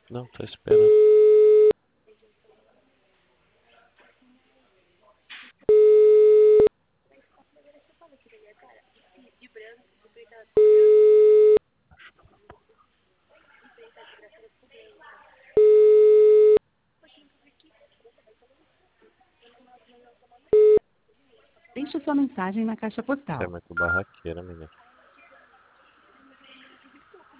Não, tô esperando. Deixe sua mensagem na caixa Você é postal. muito barraqueira, menina.